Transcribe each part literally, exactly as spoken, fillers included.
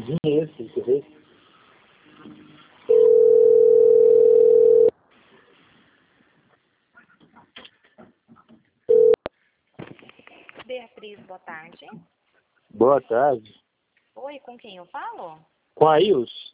dinheiro, você quer ver? Beatriz, boa tarde. Boa tarde. Oi, com quem eu falo? Com a Ilse?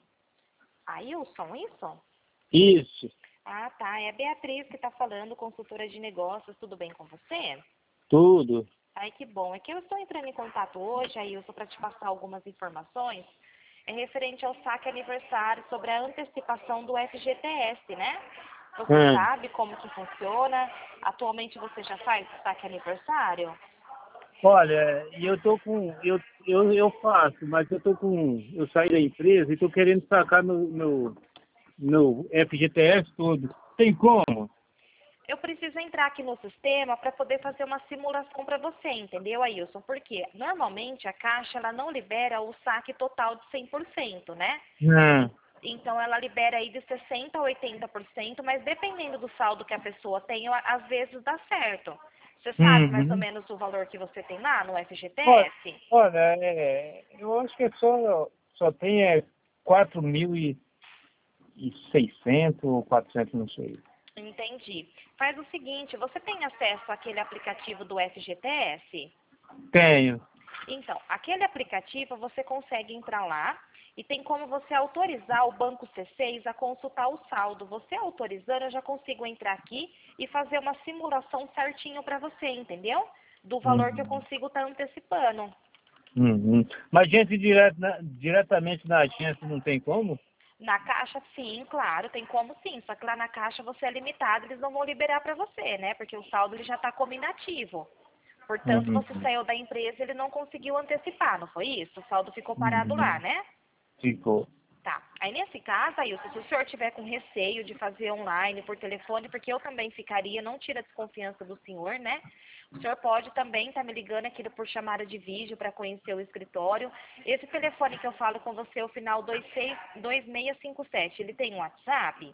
Ailson, isso? Isso, Ah, tá. É a Beatriz que está falando, consultora de negócios. Tudo bem com você? tudo. Ai, que bom. É que eu estou entrando em contato hoje, Ailson, para te passar algumas informações. É referente ao saque aniversário sobre a antecipação do F G T S, né? Você Hum. sabe como que funciona? Atualmente você já faz o saque aniversário? Olha, e eu tô com. Eu, eu, eu faço, mas eu tô com. Eu saí da empresa e tô querendo sacar meu, meu, meu F G T S todo. Tem como? Eu preciso entrar aqui no sistema para poder fazer uma simulação para você, entendeu, Ailson? Porque normalmente a Caixa ela não libera o saque total de cem por cento, né? Hum. Então ela libera aí de sessenta por cento a oitenta por cento, mas dependendo do saldo que a pessoa tem, às vezes dá certo. Você sabe mais ou Uhum. menos o valor que você tem lá no Olha, F G T S? olha é, eu acho que é só, só tem é, quatro mil e seiscentos ou quatrocentos, não sei. Entendi. Faz o seguinte, você tem acesso àquele aplicativo do F G T S? Tenho. Então, aquele aplicativo você consegue entrar lá e tem como você autorizar o Banco C seis a consultar o saldo. Você autorizando, eu já consigo entrar aqui e fazer uma simulação certinho para você, entendeu? Do valor que eu Uhum. consigo estar antecipando. Uhum. Mas gente direto na- diretamente na agência não tem como? Na Caixa, sim, claro, tem como sim. Só que lá na Caixa você é limitado, eles não vão liberar para você, né? Porque o saldo ele já está como inativo. Portanto, você Uhum. saiu da empresa e ele não conseguiu antecipar, não foi isso? O saldo ficou parado lá, Uhum. né? Ficou. Tá. Aí nesse caso, Ailson, se o senhor tiver com receio de fazer online, por telefone, porque eu também ficaria, não tira a desconfiança do senhor, né? O senhor pode também estar me ligando aqui por chamada de vídeo para conhecer o escritório. Esse telefone que eu falo com você, o final dois seis dois seis cinco sete, ele tem um WhatsApp?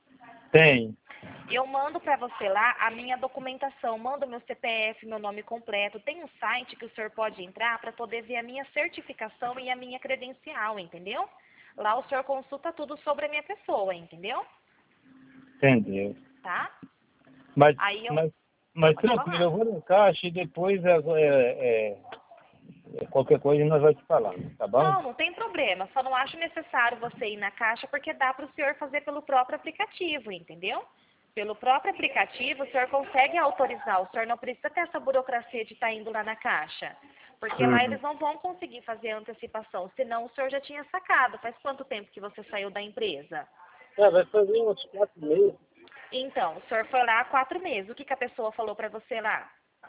Tem. Eu mando para você lá a minha documentação, mando meu C P F, meu nome completo. Tem um site que o senhor pode entrar para poder ver a minha certificação e a minha credencial, entendeu? Lá o senhor consulta tudo sobre a minha pessoa, entendeu? Entendeu. Tá? Mas, Aí eu... mas, mas Pode tranquilo, falar. eu vou no caixa e depois é, é, é, é, qualquer coisa nós vamos te falar, tá bom? Não, não tem problema. Só não acho necessário você ir na caixa porque dá para o senhor fazer pelo próprio aplicativo, entendeu? Pelo próprio aplicativo, o senhor consegue autorizar. O senhor não precisa ter essa burocracia de estar indo lá na caixa. Porque lá Uhum. eles não vão conseguir fazer a antecipação. Senão o senhor já tinha sacado. Faz quanto tempo que você saiu da empresa? É, vai fazer uns quatro meses. Então, o senhor foi lá há quatro meses. O que, que a pessoa falou para você lá?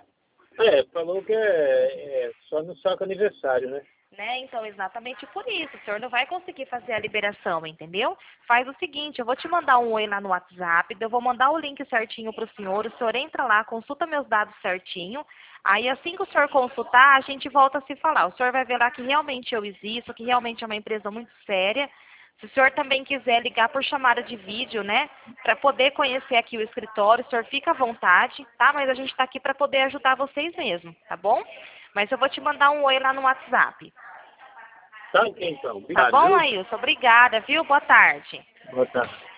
É, falou que é, é só no saco aniversário, né? Né? Então, exatamente por isso, o senhor não vai conseguir fazer a liberação, entendeu? Faz o seguinte, eu vou te mandar um oi lá no WhatsApp, eu vou mandar o link certinho para o senhor, o senhor entra lá, consulta meus dados certinho, aí assim que o senhor consultar, a gente volta a se falar. O senhor vai ver lá que realmente eu existo, que realmente é uma empresa muito séria. Se o senhor também quiser ligar por chamada de vídeo, né, para poder conhecer aqui o escritório, o senhor fica à vontade, tá? Mas a gente está aqui para poder ajudar vocês mesmo, tá bom? Mas eu vou te mandar um oi lá no WhatsApp. Tá ok, então. Tá Obrigado, bom, viu? Ailson? Obrigada, viu? Boa tarde. Boa tarde.